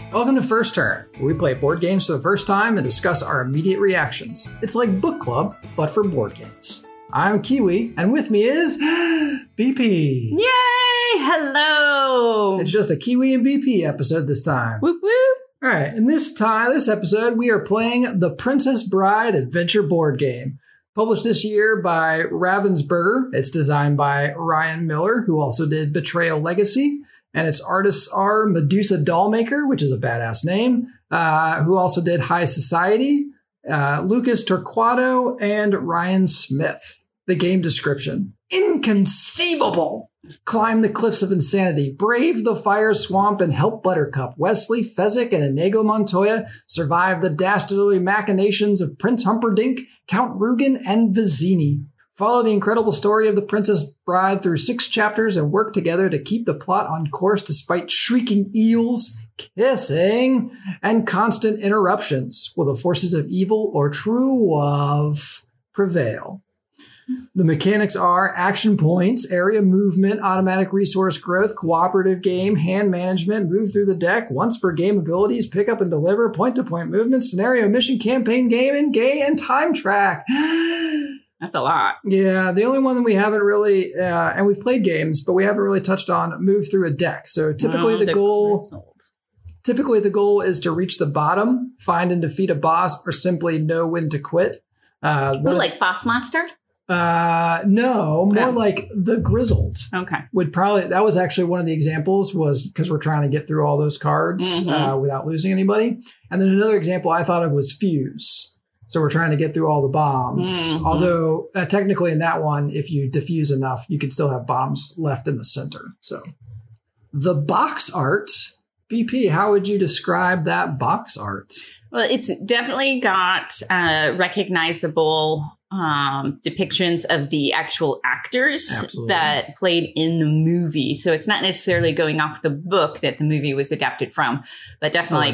Welcome to First Turn, where we play board games for the first time and discuss our immediate reactions. It's like book club, but for board games. I'm Kiwi, and with me is BP. Yay! Hello! It's just a Kiwi and BP episode this time. Whoop whoop! All right, in this episode, we are playing the Princess Bride Adventure board game. Published this year by Ravensburger. It's designed by Ryan Miller, who also did Betrayal Legacy. And its artists are Medusa Dollmaker, which is a badass name, who also did High Society, Lucas Torquato, and Ryan Smith. The game description. Inconceivable! Climb the cliffs of insanity, brave the fire swamp, and help Buttercup, Wesley, Fezzik, and Inigo Montoya survive the dastardly machinations of Prince Humperdinck, Count Rugen, and Vizzini. Follow the incredible story of the Princess Bride through 6 chapters and work together to keep the plot on course despite shrieking eels, kissing, and constant interruptions. Will the forces of evil or true love prevail? The mechanics are action points, area movement, automatic resource growth, cooperative game, hand management, move through the deck, once per game abilities, pick up and deliver, point-to-point movement, scenario, mission, campaign, game, and time track. That's a lot. Yeah, the only one that we haven't really, and we've played games, but we haven't really touched on move through a deck. So typically the goal is to reach the bottom, find and defeat a boss, or simply know when to quit. Like Boss Monster? No, more like the Grizzled. Okay. That was actually one of the examples, was because we're trying to get through all those cards without losing anybody. And then another example I thought of was Fuse. So we're trying to get through all the bombs. Although technically in that one, if you diffuse enough, you can still have bombs left in the center. So the box art, BP, how would you describe that box art? Well, it's definitely got recognizable depictions of the actual actors that played in the movie. So it's not necessarily going off the book that the movie was adapted from, but definitely...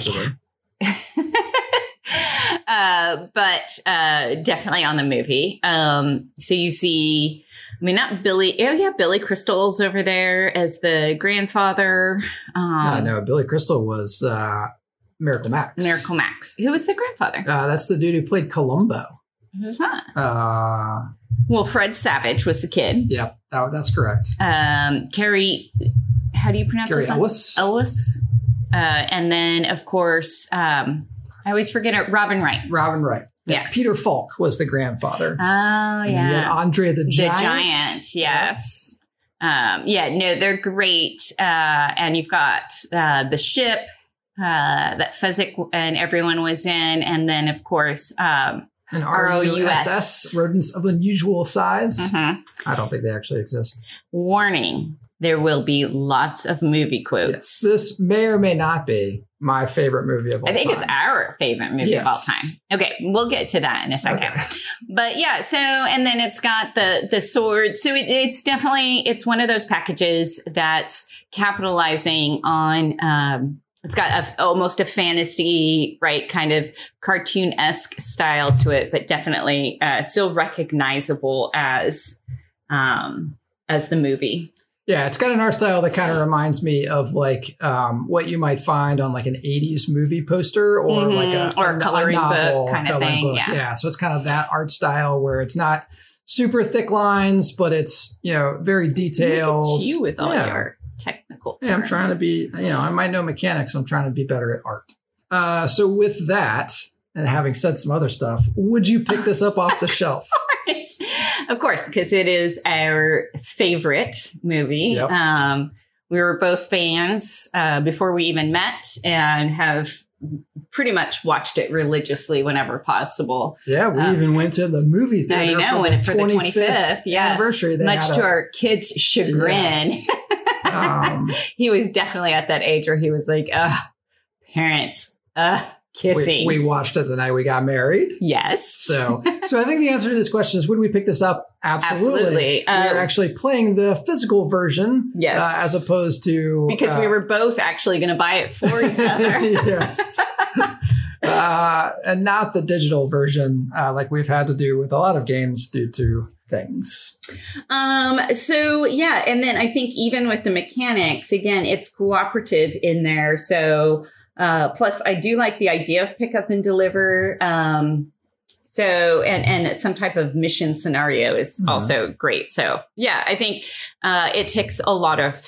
but definitely on the movie. So you see, not Billy. Oh yeah, Billy Crystal's over there as the grandfather. No, Billy Crystal was Miracle Max. Miracle Max. Who was the grandfather? That's the dude who played Columbo. Who's that? Well, Fred Savage was the kid. Yep, that's correct. Carrie, how do you pronounce Carrie his Ellis. Ellis. And then, of course, I always forget it. Robin Wright. Robin Wright. Yes. Peter Falk was the grandfather. Oh, yeah. And you had Andre the Giant. The Giant, yes. No, they're great. And you've got the ship that Fezzik and everyone was in. And then, of course, an ROUSS, rodents of unusual size. I don't think they actually exist. Warning. There will be lots of movie quotes. Yes. This may or may not be my favorite movie of all time. I think it's our favorite movie of all time. Okay, we'll get to that in a second. Okay. But yeah, so, and then it's got the sword. So it's definitely, it's one of those packages that's capitalizing on, it's got almost a fantasy, right, kind of cartoon-esque style to it, but definitely still recognizable as the movie. Yeah, it's got an art style that kind of reminds me of like what you might find on like an 80s movie poster or like a coloring book kind of thing. Book. Yeah, so it's kind of that art style where it's not super thick lines, but it's, very detailed. Look at you with all your technical terms. Yeah, I'm trying to be, I might know mechanics. I'm trying to be better at art. So with that, and having said some other stuff, would you pick this up off the shelf? Of course, because it is our favorite movie. Yep. We were both fans before we even met and have pretty much watched it religiously whenever possible. Yeah, we even went to the movie theater for the 25th anniversary. Much to our kids' chagrin. Yes. He was definitely at that age where he was like, parents, kissing. We watched it the night we got married. Yes. So I think the answer to this question is, would we pick this up? Absolutely. We're actually playing the physical version. Yes. As opposed to... Because we were both actually going to buy it for each other. Yes. And not the digital version like we've had to do with a lot of games due to things. So yeah. And then I think even with the mechanics, again, it's cooperative in there. So Plus, I do like the idea of pick up and deliver. So, and some type of mission scenario is also great. So, yeah, I think it ticks a lot of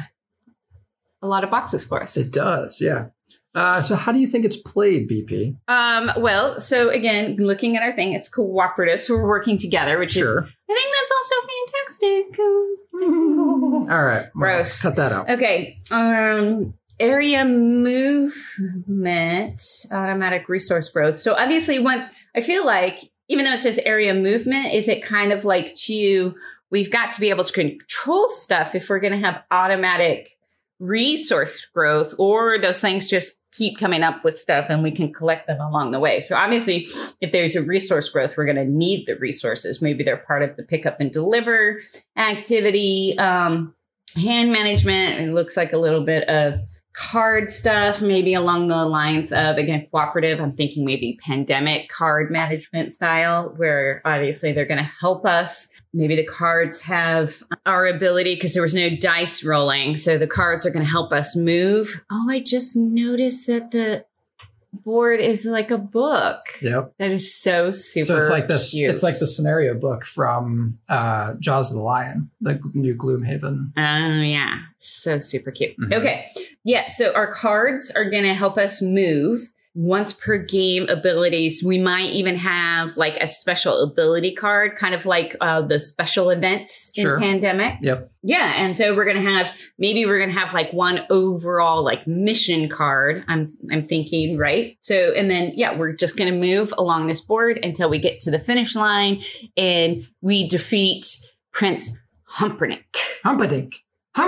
boxes for us. It does, yeah. So how do you think it's played, BP? Well, so again, looking at our thing, it's cooperative. So we're working together, which is, I think that's also fantastic. All right. Gross. Cut that out. Okay. Area movement, automatic resource growth. So obviously I feel like, even though it says area movement, is it kind of like we've got to be able to control stuff if we're going to have automatic resource growth, or those things just keep coming up with stuff and we can collect them along the way. So obviously, if there's a resource growth, we're going to need the resources. Maybe they're part of the pick up and deliver activity. Hand management, it looks like a little bit of card stuff, maybe along the lines of, again, cooperative. I'm thinking maybe pandemic card management style, where obviously they're going to help us. Maybe the cards have our ability, because there was no dice rolling. So the cards are going to help us move. Oh, I just noticed that the board is like a book. Yep. That is so super So it's like this. cute. It's like the scenario book from Jaws of the Lion, the new Gloomhaven. Oh, yeah. So super cute. Okay. Yeah. So our cards are going to help us move. Once per game abilities. We might even have like a special ability card, kind of like the special events in Pandemic. Yep. Yeah. And so we're going to have like one overall like mission card. I'm thinking, right? So, and then, we're just going to move along this board until we get to the finish line and we defeat Prince Humperdinck. Humperdinck.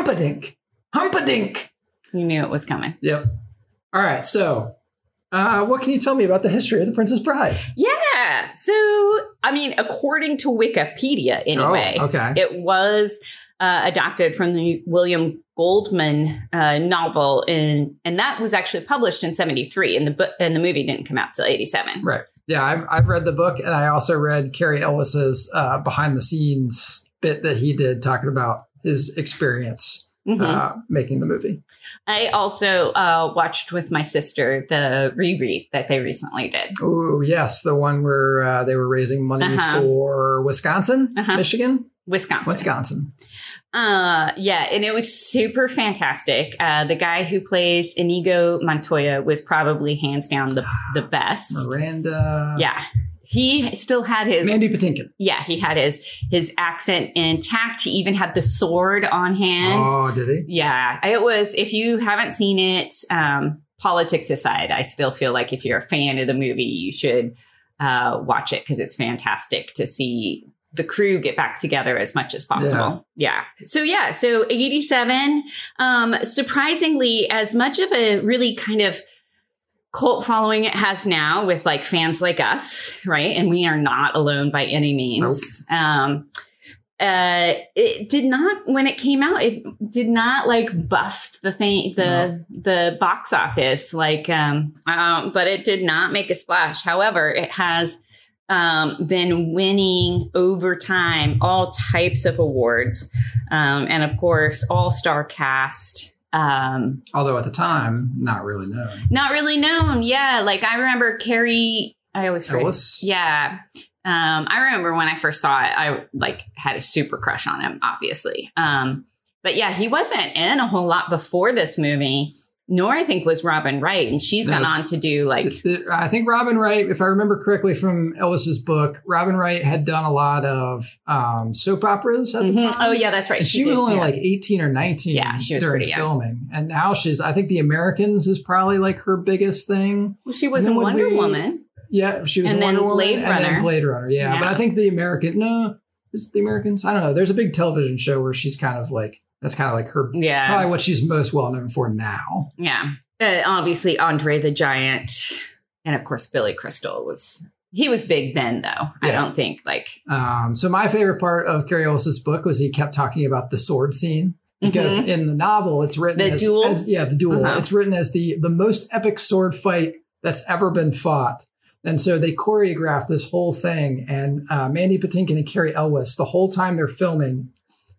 You knew it was coming. Yep. All right. So, what can you tell me about the history of The Princess Bride? Yeah. So, I mean, according to Wikipedia, anyway, it was adapted from the William Goldman novel, and that was actually published in 1973, and the movie didn't come out till 1987. Right. Yeah, I've read the book, and I also read Cary Elwes's behind the scenes bit that he did talking about his experience making the movie. I also watched with my sister the reread that they recently did. Oh, yes. The one where they were raising money for Wisconsin, Michigan? Wisconsin. Yeah, and it was super fantastic. The guy who plays Inigo Montoya was probably hands down the best. Miranda. Yeah. He still had his Mandy Patinkin. Yeah, he had his accent intact. He even had the sword on hand. Oh, did he? Yeah, it was. If you haven't seen it, politics aside, I still feel like if you're a fan of the movie, you should watch it because it's fantastic to see the crew get back together as much as possible. Yeah. So 87. Surprisingly, as much of a really kind of cult following it has now with like fans like us, right? And we are not alone by any means. Nope. It did not, when it came out, it did not like bust the box office, like, but it did not make a splash. However, it has been winning over time all types of awards, and of course, all-star cast. Although at the time, not really known. Yeah. Like I remember Cary, I always forget. Elwes? Yeah. I remember when I first saw it, I like had a super crush on him, obviously. But yeah, he wasn't in a whole lot before this movie, nor I think was Robin Wright. And she's gone on to do like... I think Robin Wright, if I remember correctly from Elwes's book, Robin Wright had done a lot of soap operas at the time. Oh, yeah, that's right. She was only like 18 or 19 she was during filming. And now I think The Americans is probably like her biggest thing. Well, she was in Wonder Woman. Yeah, she was in Wonder Woman. Blade Runner. And then Blade Runner, yeah. But I think is it The Americans? I don't know. There's a big television show where she's kind of like, that's kind of like her, probably what she's most well known for now. Yeah. Obviously, Andre the Giant. And of course, Billy Crystal he was big then, though. Yeah. I don't think like. So my favorite part of Cary Elwes's book was he kept talking about the sword scene. Because in the novel, it's written the duel. The duel. It's written as the most epic sword fight that's ever been fought. And so they choreographed this whole thing. And Mandy Patinkin and Cary Elwes, the whole time they're filming,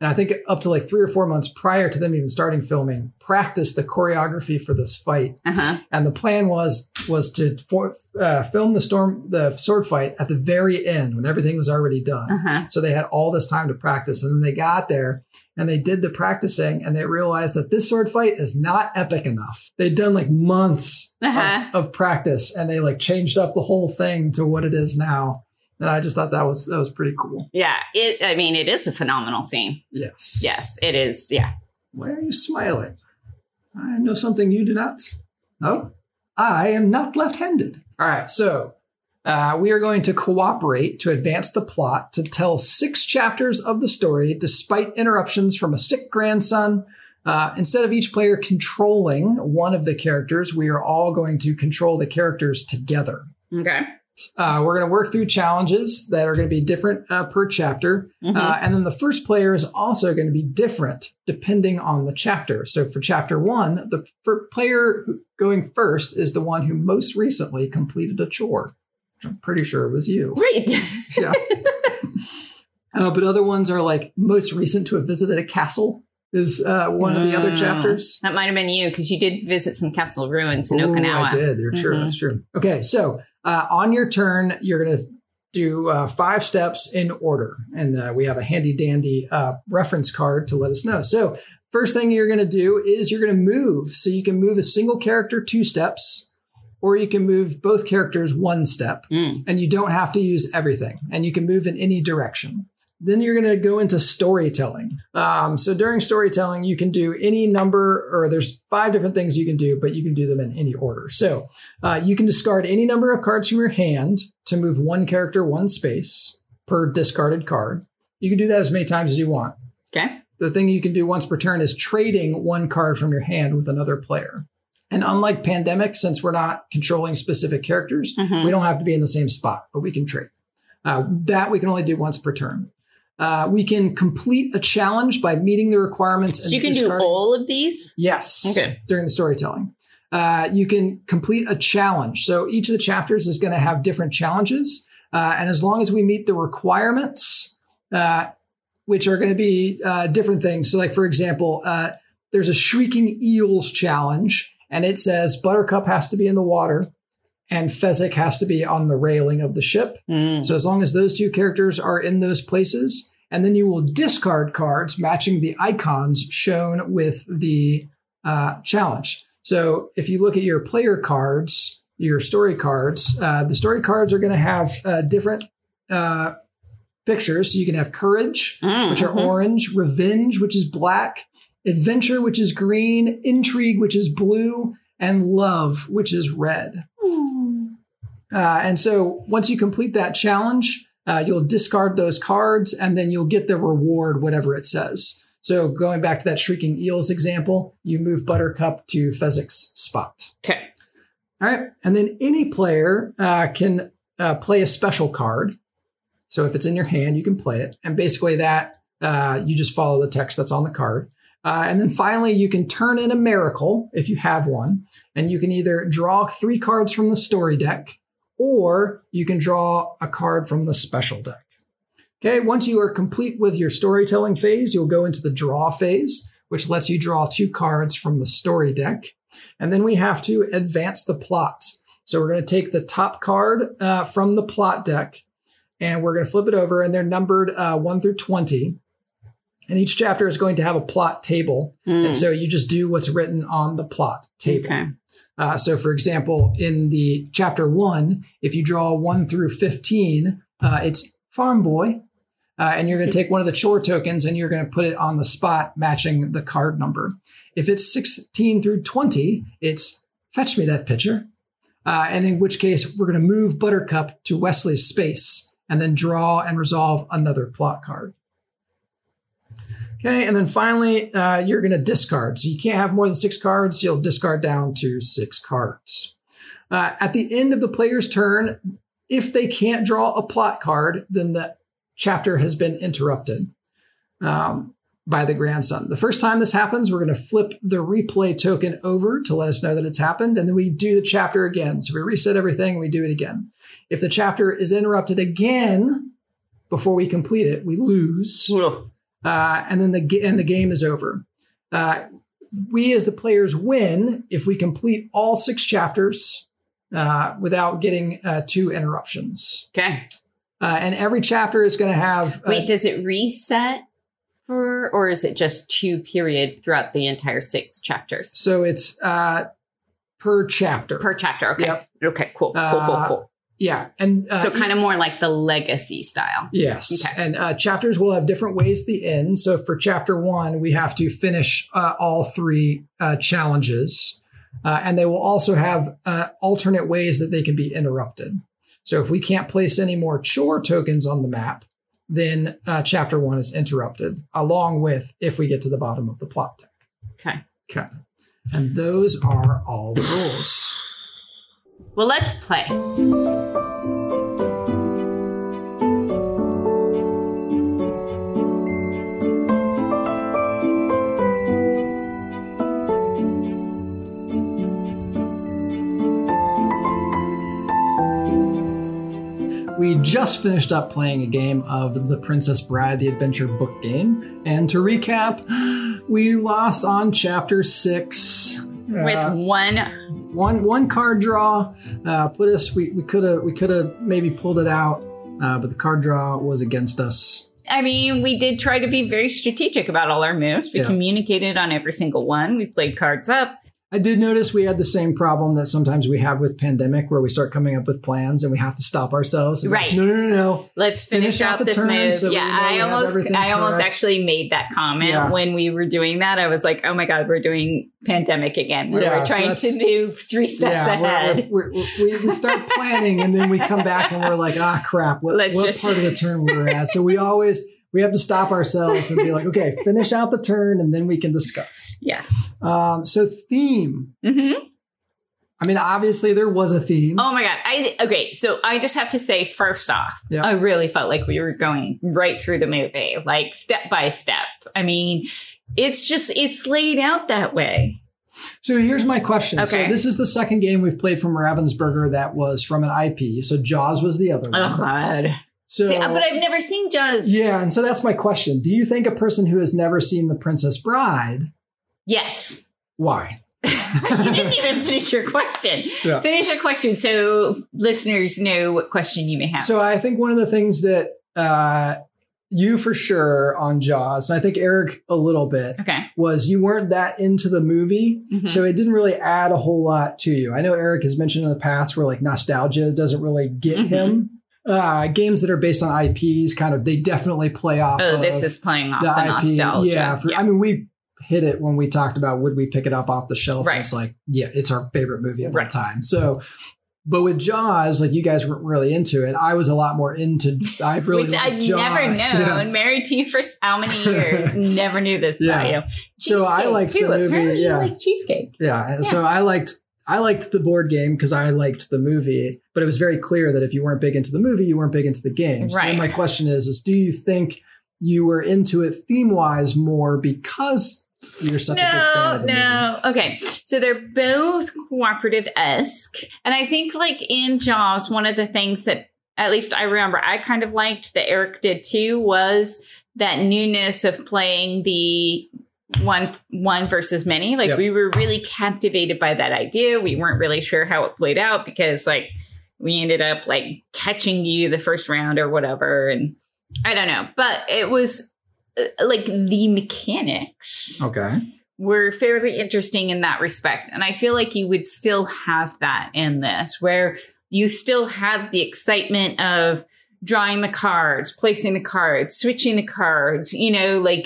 and I think up to like 3 or 4 months prior to them even starting filming, practiced the choreography for this fight. And the plan was to film the sword fight at the very end when everything was already done. So they had all this time to practice, and then they got there and they did the practicing, and they realized that this sword fight is not epic enough. They'd done like months of practice, and they like changed up the whole thing to what it is now. And I just thought that was pretty cool. Yeah. It is a phenomenal scene. Yes. Yes, it is. Yeah. Why are you smiling? I know something you do not. Oh, I am not left-handed. All right. So we are going to cooperate to advance the plot to tell 6 chapters of the story despite interruptions from a sick grandson. Instead of each player controlling one of the characters, we are all going to control the characters together. Okay. We're going to work through challenges that are going to be different per chapter. And then the first player is also going to be different depending on the chapter. So for chapter 1, the player going first is the one who most recently completed a chore. I'm pretty sure it was you. Great. Yeah. But other ones are like most recent to have visited a castle is one of the other chapters. That might have been you because you did visit some castle ruins in Okinawa. I did. You're true. That's true. Okay. So on your turn, you're going to do 5 steps in order. And we have a handy dandy reference card to let us know. So first thing you're going to do is you're going to move. So you can move a single character 2 steps, or you can move both characters 1 step. And you don't have to use everything. And you can move in any direction. Then you're going to go into storytelling. So during storytelling, you can do any number, or there's 5 different things you can do, but you can do them in any order. So you can discard any number of cards from your hand to move 1 character 1 space per discarded card. You can do that as many times as you want. Okay. The thing you can do once per turn is trading 1 card from your hand with another player. And unlike Pandemic, since we're not controlling specific characters, we don't have to be in the same spot, but we can trade. That we can only do once per turn. We can complete a challenge by meeting the requirements. So you can do all of these? Yes. Okay. During the storytelling. You can complete a challenge. So each of the chapters is going to have different challenges. And as long as we meet the requirements, which are going to be different things. So like, for example, there's a Shrieking Eels challenge, and it says Buttercup has to be in the water and Fezzik has to be on the railing of the ship. So as long as those 2 characters are in those places, and then you will discard cards matching the icons shown with the challenge. So if you look at your player cards, your story cards, the story cards are going to have different pictures. So you can have Courage, which are orange, Revenge, which is black, Adventure, which is green, Intrigue, which is blue, and Love, which is red. And so once you complete that challenge, you'll discard those cards, and then you'll get the reward, whatever it says. So going back to that Shrieking Eels example, you move Buttercup to Fezzik's spot. Okay. All right. And then any player can play a special card. So if it's in your hand, you can play it. And basically that you just follow the text that's on the card. And then finally, you can turn in a miracle if you have one. And you can either draw 3 cards from the story deck, or you can draw a card from the special deck. Okay, once you are complete with your storytelling phase, you'll go into the draw phase, which lets you draw 2 cards from the story deck. And then we have to advance the plot. So we're going to take the top card from the plot deck, and we're going to flip it over, and they're numbered 1 through 20. And each chapter is going to have a plot table. And so you just do what's written on the plot table. Okay. So, for example, in the chapter 1, if you draw 1 through 15, it's Farm Boy. And you're going to take one of the chore tokens and you're going to put it on the spot matching the card number. If it's 16 through 20, it's Fetch Me That Pitcher. And in which case, we're going to move Buttercup to Wesley's space and then draw and resolve another plot card. Okay, and then finally, you're going to discard. So you can't have more than 6 cards. You'll discard down to 6 cards. At the end of the player's turn, if they can't draw a plot card, then the chapter has been interrupted by the grandson. The first time this happens, we're going to flip the replay token over to let us know that it's happened, and then we do the chapter again. So we reset everything, we do it again. If the chapter is interrupted again before we complete it, we lose. and then the game is over. We as the players win if we complete all 6 chapters without getting 2 interruptions. Okay. And every chapter is going to have... Wait, does it reset or is it just 2 period throughout the entire 6 chapters? So it's per chapter. Per chapter, okay. Yep. Okay, cool. Yeah. And so kind of more like the legacy style. Yes. Okay. And chapters will have different ways at the end. So for chapter 1, we have to finish all 3 challenges. And they will also have alternate ways that they can be interrupted. So if we can't place any more chore tokens on the map, then chapter 1 is interrupted, along with if we get to the bottom of the plot deck. Okay. And those are all the rules. Well, let's play. We just finished up playing a game of The Princess Bride, the adventure book game. And to recap, we lost on chapter 6. With one card draw put us. We could have maybe pulled it out, but the card draw was against us. I mean, we did try to be very strategic about all our moves. We communicated on every single one. We played cards up. I did notice we had the same problem that sometimes we have with Pandemic, where we start coming up with plans and we have to stop ourselves. Right. No. Let's finish out this move. So I almost actually made that comment when we were doing that. I was like, oh my God, we're doing Pandemic again. We're trying to move 3 steps ahead. We start planning and then we come back and we're like, crap, what part of the turn we're at? So we have to stop ourselves and be like, okay, finish out the turn and then we can discuss. Yes. So theme. Mm-hmm. I mean, obviously there was a theme. Oh my God. So I just have to say, first off, I really felt like we were going right through the movie, like step by step. I mean, it's laid out that way. So here's my question. Okay. So this is the second game we've played from Ravensburger that was from an IP. So Jaws was the other one. Oh God. So, but I've never seen Jaws. Yeah, and so that's my question. Do you think a person who has never seen The Princess Bride... Yes. Why? You didn't even finish your question. Yeah. Finish your question so listeners know what question you may have. So I think one of the things that you for sure on Jaws, and I think Eric a little bit, was you weren't that into the movie, so it didn't really add a whole lot to you. I know Eric has mentioned in the past where like nostalgia doesn't really get him. Games that are based on IPs they definitely play off. This is playing off the nostalgia. Yeah. I mean, we hit it when we talked about would we pick it up off the shelf. Right. It's like, it's our favorite movie of all time. So, but with Jaws, like you guys weren't really into it. I was a lot more into. I really which I've never known. Married to you for how many years? Never knew this about you. So I liked the movie. Apparently you like cheesecake. Yeah. So I liked the board game because I liked the movie, but it was very clear that if you weren't big into the movie, you weren't big into the game. So then my question is do you think you were into it theme-wise more because you're such a big fan of the movie? Okay. So they're both cooperative-esque. And I think like in Jaws, one of the things that at least I remember I kind of liked that Eric did too was that newness of playing the one versus many. Like we were really captivated by that idea. We weren't really sure how it played out because like we ended up like catching you the first round or whatever. And I don't know, but it was like the mechanics were fairly interesting in that respect. And I feel like you would still have that in this where you still have the excitement of drawing the cards, placing the cards, switching the cards, like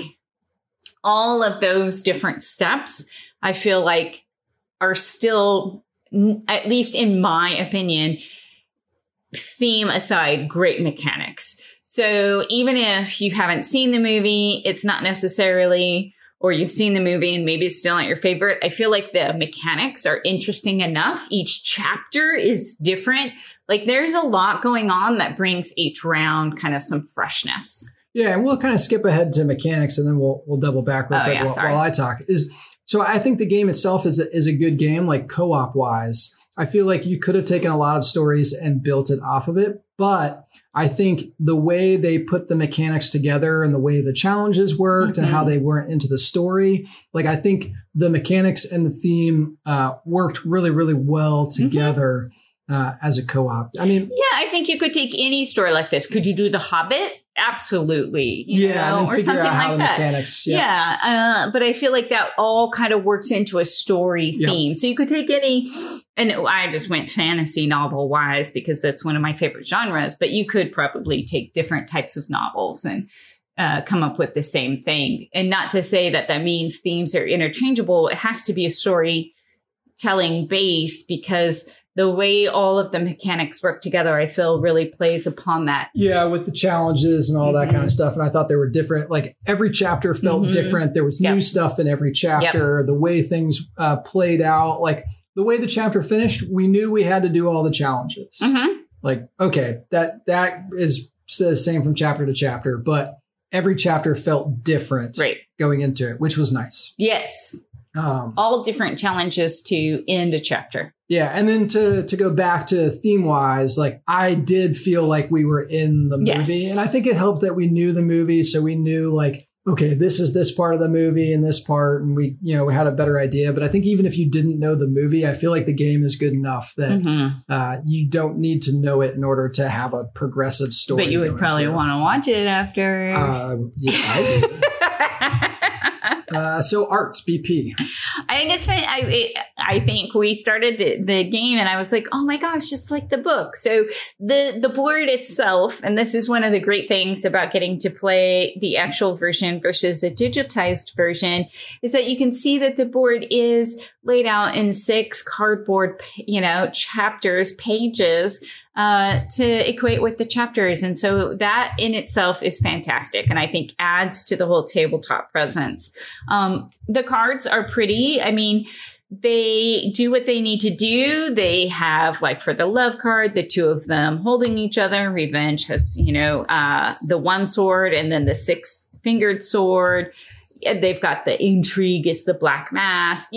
all of those different steps, I feel like are still, at least in my opinion, theme aside, great mechanics. So even if you haven't seen the movie, it's not necessarily, or you've seen the movie and maybe it's still not your favorite, I feel like the mechanics are interesting enough. Each chapter is different. Like there's a lot going on that brings each round kind of some freshness. Yeah, and we'll kind of skip ahead to mechanics, and then we'll double back real quick while I talk. So I think the game itself is a good game, like co-op wise. I feel like you could have taken a lot of stories and built it off of it. But I think the way they put the mechanics together and the way the challenges worked and how they weren't into the story, like I think the mechanics and the theme worked really, really well together as a co-op. I mean, yeah, I think you could take any story like this. Could you do The Hobbit? Absolutely. You know, or something like that. Mechanics, but I feel like that all kind of works into a story theme. So you could take any, and I just went fantasy novel wise because that's one of my favorite genres, but you could probably take different types of novels and come up with the same thing. And not to say that that means themes are interchangeable. It has to be a storytelling base because the way all of the mechanics work together, I feel really plays upon that. Yeah, with the challenges and all that kind of stuff. And I thought they were different. Like every chapter felt different. There was new stuff in every chapter. The way things played out, like the way the chapter finished, we knew we had to do all the challenges. Like, okay, that is the same from chapter to chapter, but every chapter felt different going into it, which was nice. Yes. All different challenges to end a chapter. Yeah. And then to go back to theme wise, like I did feel like we were in the movie. And I think it helped that we knew the movie. So we knew like, okay, this is this part of the movie and this part. And we had a better idea. But I think even if you didn't know the movie, I feel like the game is good enough that you don't need to know it in order to have a progressive story. But you would probably want to watch it after. Yeah, I do. So art, BP. I think it's fun. I think we started the game and I was like, oh my gosh, it's like the book. So the board itself, and this is one of the great things about getting to play the actual version versus a digitized version, is that you can see that the board is laid out in 6 cardboard, chapters, pages, to equate with the chapters. And so that in itself is fantastic. And I think adds to the whole tabletop presence. The cards are pretty. I mean, they do what they need to do. They have, like for the love card, the 2 of them holding each other. Revenge has, the 1 sword and then the 6-fingered sword. They've got the intrigue, it's the black mask.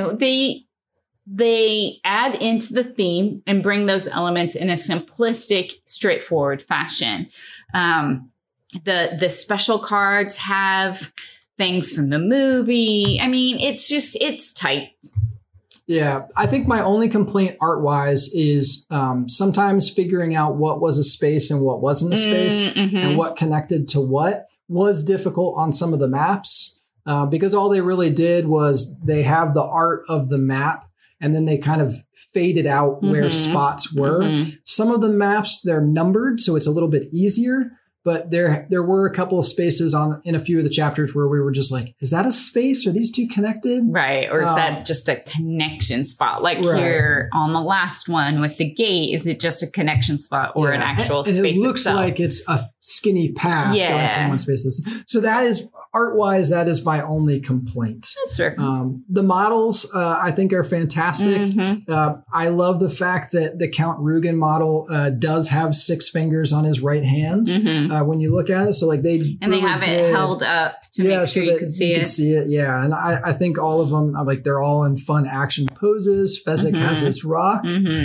They add into the theme and bring those elements in a simplistic, straightforward fashion. The special cards have things from the movie. I mean, it's tight. Yeah, I think my only complaint art-wise is sometimes figuring out what was a space and what wasn't a space and what connected to what was difficult on some of the maps because all they really did was they have the art of the map and then they kind of faded out where spots were. Some of the maps, they're numbered, so it's a little bit easier. But there were a couple of spaces in a few of the chapters where we were just like, is that a space? Are these 2 connected? Right. Or is that just a connection spot? Like here on the last one with the gate, is it just a connection spot or an actual space it looks itself? like it's a skinny path going from one space to this. So that is, art-wise, that is my only complaint. That's fair. The models, I think, are fantastic. I love the fact that the Count Rugen model does have 6 fingers on his right hand. When you look at it. So like they have it held up to make sure you can see it. Yeah. And I think all of them, like they're all in fun action poses. Fezzik has his rock.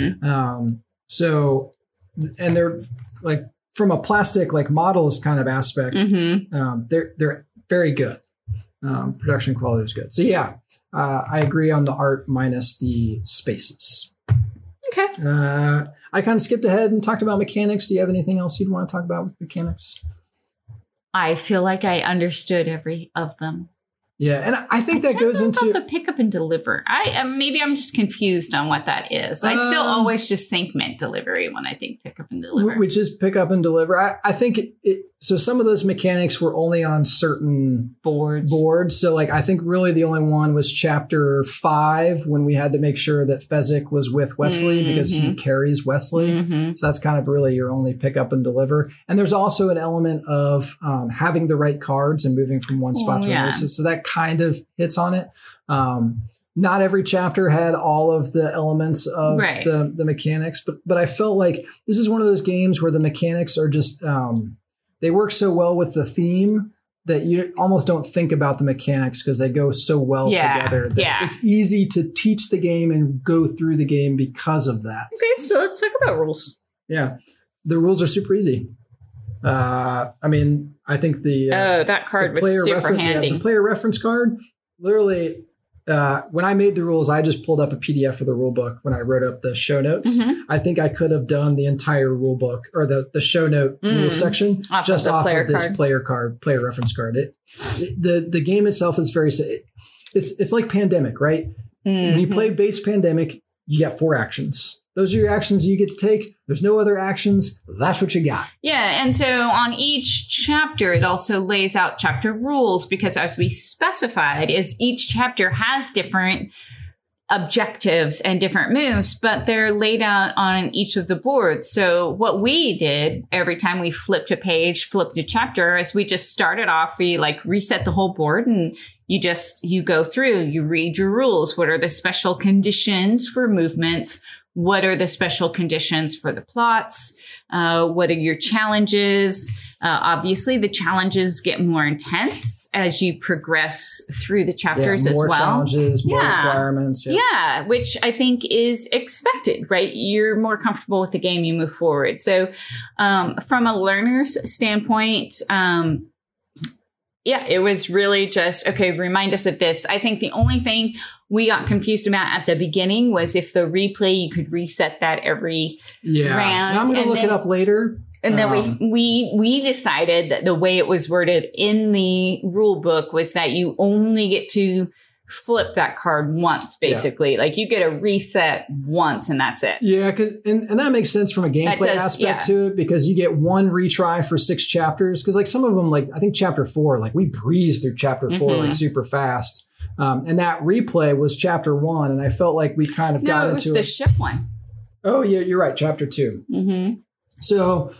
So, and they're like from a plastic like models kind of aspect, they're very good. Production quality is good. So yeah, I agree on the art minus the spaces. Okay. I kind of skipped ahead and talked about mechanics. Do you have anything else you'd want to talk about with mechanics? I feel like I understood every of them. Yeah, and I think that goes into the pick up and deliver. Maybe I'm just confused on what that is. I still always just think mint delivery when I think pick up and deliver, which is pick up and deliver. I think so. Some of those mechanics were only on certain boards. So like I think really the only one was chapter 5 when we had to make sure that Fezzik was with Wesley because he carries Wesley. So that's kind of really your only pick up and deliver. And there's also an element of having the right cards and moving from one spot to another. So that kind of hits on it. Not every chapter had all of the elements of the mechanics, but I felt like this is one of those games where the mechanics are just they work so well with the theme that you almost don't think about the mechanics because they go so well together. That it's easy to teach the game and go through the game because of that. Okay, so let's talk about rules. Yeah. The rules are super easy. I mean, I think that card was super handy. The player reference card, literally, when I made the rules, I just pulled up a PDF of the rule book when I wrote up the show notes. Mm-hmm. I think I could have done the entire rule book or the show note rule section just off of this player reference card. The game itself is very, it's like Pandemic, right? Mm-hmm. When you play base Pandemic, you get 4 actions. Those are your actions you get to take. There's no other actions. That's what you got. Yeah. And so on each chapter, it also lays out chapter rules because as we specified is each chapter has different objectives and different moves, but they're laid out on each of the boards. So what we did every time we flipped a page, flipped a chapter, is we just started off, we reset the whole board and you go through, you read your rules. What are the special conditions for movements? What are the special conditions for the plots? What are your challenges? Obviously, the challenges get more intense as you progress through the chapters as well. More challenges, more requirements. Yeah, which I think is expected, right? You're more comfortable with the game, you move forward. So from a learner's standpoint, it was really just, okay, remind us of this. I think the only thing we got confused about at the beginning was if the replay, you could reset that every round. I'm going to look it up later. And then we decided that the way it was worded in the rule book was that you only get to flip that card once, basically. Like you get a reset once and that's it. Yeah, because and that makes sense from a gameplay aspect to it because you get one retry for 6 chapters. Because like some of them, like I think chapter 4, like we breezed through chapter 4 like super fast. And that replay was chapter 1, and I felt like we kind of got into it. No, it was the ship one. Oh yeah, you're right. Chapter 2. Mm-hmm. So,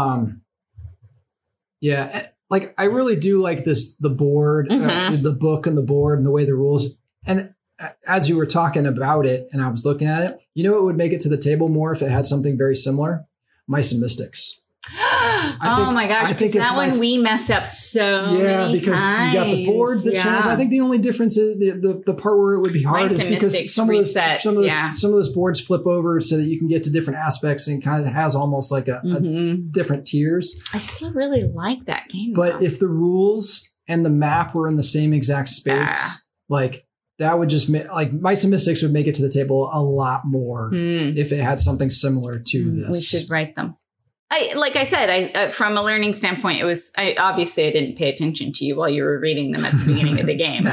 like I really do like the board, the book and the board and the way the rules. And as you were talking about it and I was looking at it, you know, it would make it to the table more if it had something very similar. Mice and Mystics. My gosh, because that one we messed up so many times. You got the boards that change. I think the only difference is the part where it would be hard is because some of those boards flip over so that you can get to different aspects and kind of has almost like a different tiers. I still really like that game. But if the rules and the map were in the same exact space, like that would just like Mice and Mystics would make it to the table a lot more if it had something similar to this. We should write them. Like I said, from a learning standpoint, it was, obviously I didn't pay attention to you while you were reading them at the beginning of the game.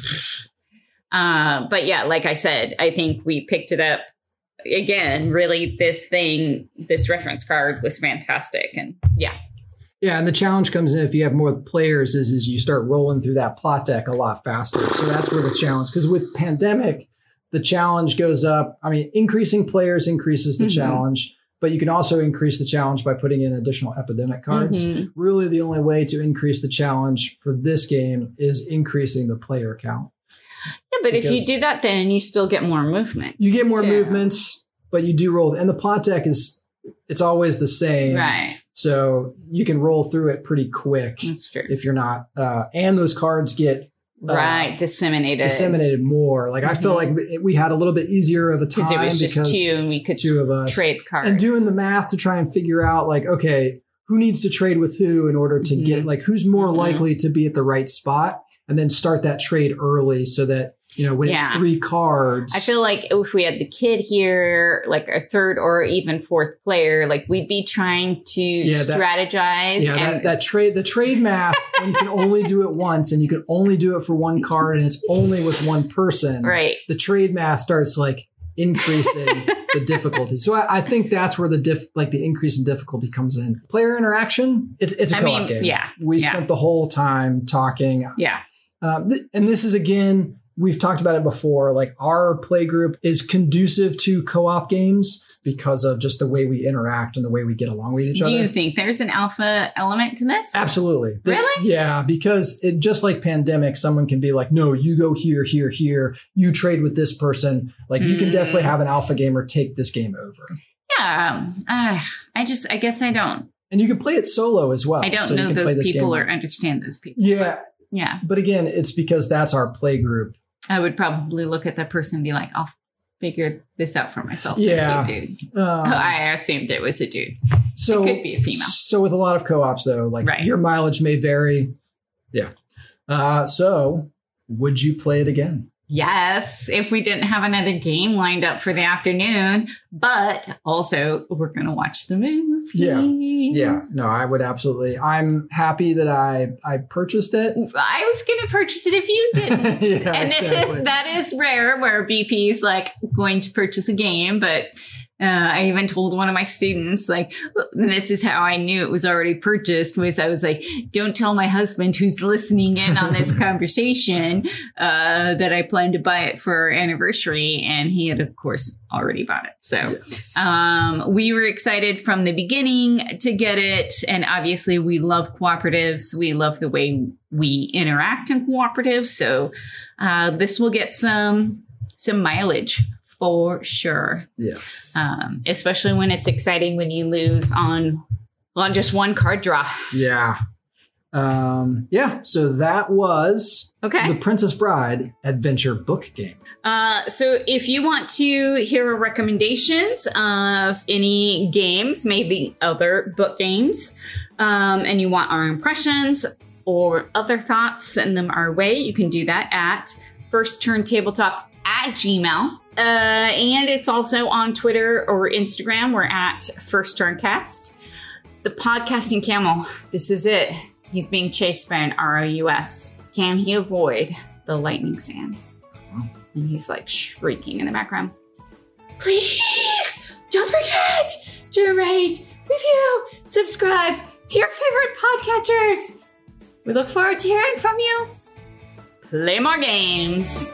But yeah, like I said, I think we picked it up again. Really, this reference card was fantastic. And yeah. Yeah. And the challenge comes in if you have more players is you start rolling through that plot deck a lot faster. So that's where the challenge, because with Pandemic, the challenge goes up. I mean, increasing players increases the challenge. But you can also increase the challenge by putting in additional epidemic cards. Really, the only way to increase the challenge for this game is increasing the player count. Yeah, but if you do that, then you still get more movement. You get more movements, but you do roll. And the plot deck it's always the same. Right. So you can roll through it pretty quick. That's true. If you're not. And those cards get disseminated more. Like I felt like we had a little bit easier of a time because it was just 2 and we could 2 of us trade cards and doing the math to try and figure out like, okay, who needs to trade with who in order to get like who's more likely to be at the right spot, and then start that trade early so that, you know, when it's 3 cards. I feel like if we had the kid here, like a 3rd or even 4th player, like we'd be trying to strategize. The trade math, when you can only do it once and you can only do it for 1 card and it's only with 1 person. Right. The trade math starts like increasing the difficulty. So I think that's where the increase in difficulty comes in. Player interaction, it's a co-op game. Yeah. We spent the whole time talking. Yeah. And this is, again, we've talked about it before, like our play group is conducive to co-op games because of just the way we interact and the way we get along with each other. Do you think there's an alpha element to this? Absolutely. Really? Yeah, because it just like Pandemic, someone can be like, no, you go here, here, here. You trade with this person. Like you can definitely have an alpha gamer take this game over. Yeah. I guess I don't And you can play it solo as well. I don't know those people or understand those people. Yeah. Yeah. But again, it's because that's our play group. I would probably look at that person and be like, I'll figure this out for myself. Yeah. I assumed it was a dude. So it could be a female. So with a lot of co-ops, though, like your mileage may vary. Yeah. So would you play it again? Yes, if we didn't have another game lined up for the afternoon, but also we're going to watch the movie. Yeah. No, I would absolutely. I'm happy that I purchased it. I was going to purchase it if you didn't. And that is rare where BP is like going to purchase a game, but I even told one of my students, like, this is how I knew it was already purchased, was I was like, don't tell my husband who's listening in on this conversation that I plan to buy it for our anniversary. And he had, of course, already bought it. So we were excited from the beginning to get it. And obviously, we love cooperatives. We love the way we interact in cooperatives. So this will get some mileage. For sure. Yes. Especially when it's exciting when you lose on just one card draw. Yeah. So that was the Princess Bride adventure book game. So if you want to hear our recommendations of any games, maybe other book games, and you want our impressions or other thoughts, send them our way. You can do that at firstturntabletop@gmail.com. And it's also on Twitter or Instagram. We're at First Turncast. The podcasting camel. This is it. He's being chased by an ROUS. Can he avoid the lightning sand? And he's like shrieking in the background. Please don't forget to rate, review, subscribe to your favorite podcatchers. We look forward to hearing from you. Play more games.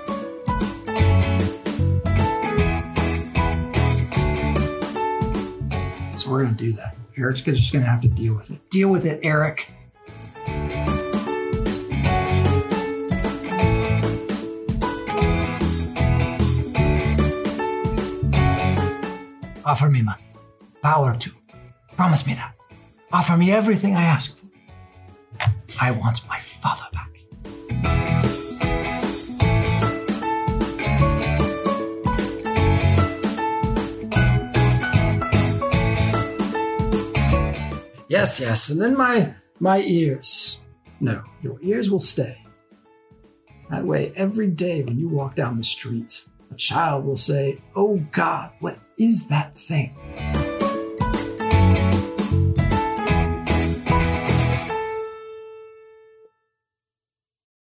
We're going to do that. Eric's just going to have to deal with it. Deal with it, Eric. Offer me my power to. Promise me that. Offer me everything I ask for. I want my father back. Yes. And then my ears. No, your ears will stay. That way, every day when you walk down the street, a child will say, "Oh God, what is that thing?"